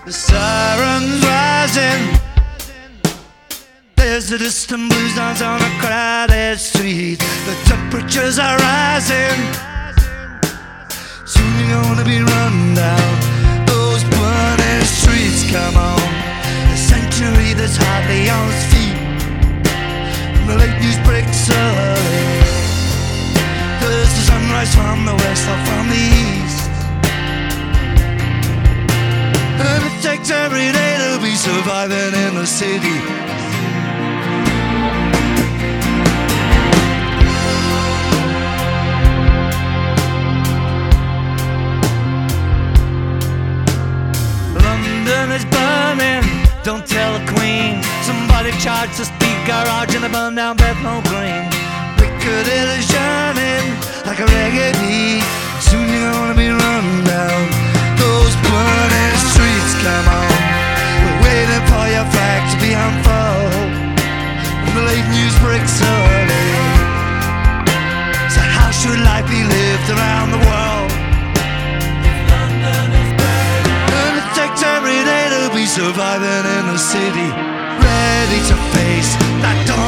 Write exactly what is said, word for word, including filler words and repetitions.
The sirens rising. There's the distant blue sounds on a crowded street. The temperatures are rising. Soon you're gonna be run down. Those burning streets, come on. A century that's hardly on its feet. And the late news breaks early. There's the sunrise from the west or from the east. And it takes every day to be surviving in the city. London is burning, don't tell the Queen. Somebody charged the speed garage in a burned down Bethnal Green. Piccadilly is yearning like a reggae beat. Soon you're gonna be run down. Those burning streets, come on. We're waiting for your flag to be unfurled. And the late news breaks early. So how should life be lived around the world? Every day to be surviving in the city, ready to face that dawn.